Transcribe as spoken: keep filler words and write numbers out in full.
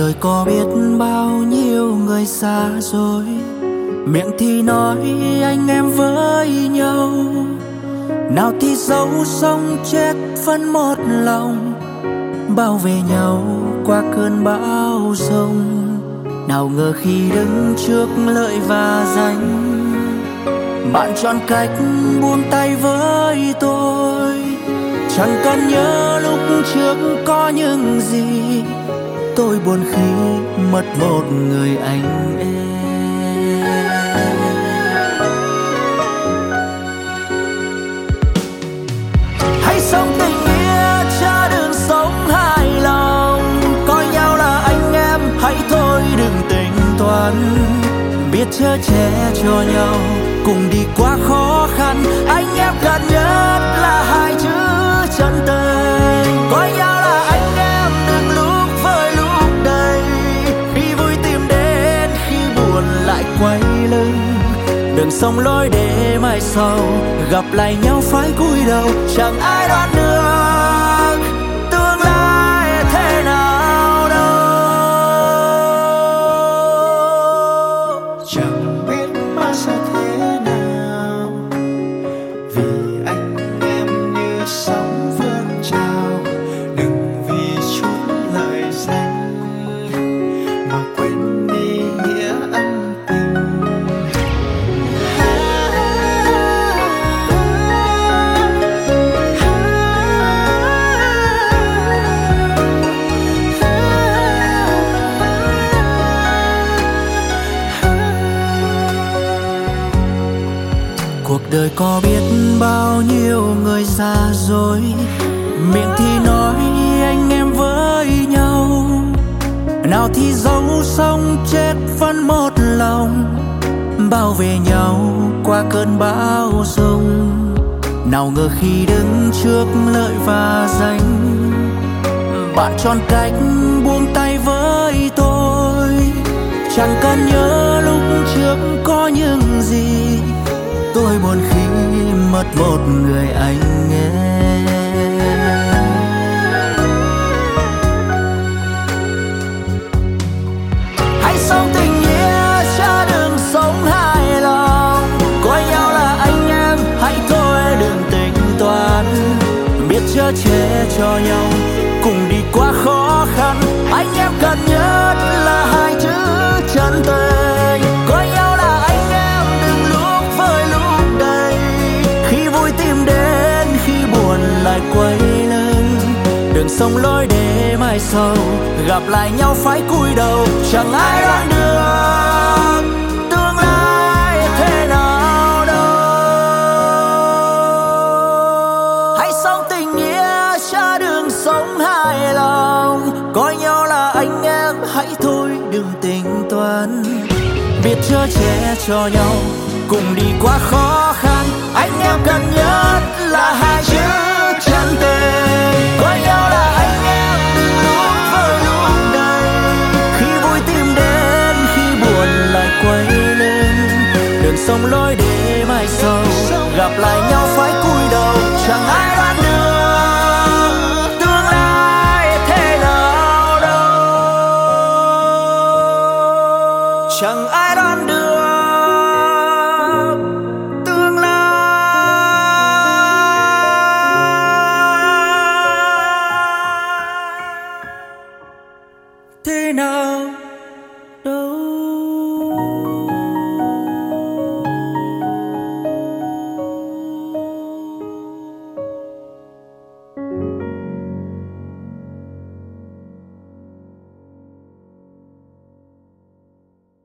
đời có biết bao nhiêu người xa rồi, miệng thì nói anh em với nhau, nào thì dấu sông chết phân một lòng, bao về nhau qua cơn bão giông. Nào ngờ khi đứng trước lợi và danh, bạn chọn cách buông tay với tôi. Chẳng cần nhớ lúc trước có những gì, tôi buồn khi mất một người anh em. Hãy sống tình nghĩa cha đừng sống hài lòng, coi nhau là anh em hãy thôi đừng tính toán. Biết chở che cho nhau cùng đi qua khó khăn, anh em cần nhất là hai chữ chân tình. Coi nhau là anh em đừng lúc với lúc đây, khi vui tìm đến khi buồn lại quay lưng. Đừng sống lối để mai sau gặp lại nhau phải cúi đầu, chẳng ai đoán được tương lai thế nào đâu. Chẳng biết mai sẽ thế nào, vì anh em như sóng vươn trào. Đừng vì chút lời danh mà quên đi nghĩa ân tình. Cuộc đời có biết bao nhiêu người xa rồi, miệng thì nói anh em với nhau, nào thì dấu sông chết phân một lòng, bao về nhau qua cơn bão giông. Nào ngờ khi đứng trước lợi và danh, bạn chọn cách buông tay với tôi. Chẳng cần nhớ lúc trước có những gì, tôi buồn khi mất một người anh em. Hãy sống tình nghĩa cha đừng sống hài lòng, coi nhau là anh em hãy thôi đừng tính toán. Biết chở che cho nhau cùng đi qua khó khăn, anh em cần nhất là hai chữ chân tình. Coi nhau là anh em đừng lúc với lúc đây, khi vui tìm đến khi buồn lại quay lưng. Đừng sống lối để mai sau gặp lại nhau phải cúi đầu, chẳng ai đoán được tương lai thế nào đâu. Hãy sống tình nghĩa cha đừng sống hài lòng, coi nhau là anh em hãy thôi đừng tính toán. Biết chở che cho nhau cùng đi qua khó khăn, anh em cần nhất là hai chữ chân tình. Coi nhau là anh em đừng lúc với lúc đây, khi vui tìm đến khi buồn lại quay lưng. Đừng sống lối để mai sau gặp lại nhau phải cúi đầu, chẳng ai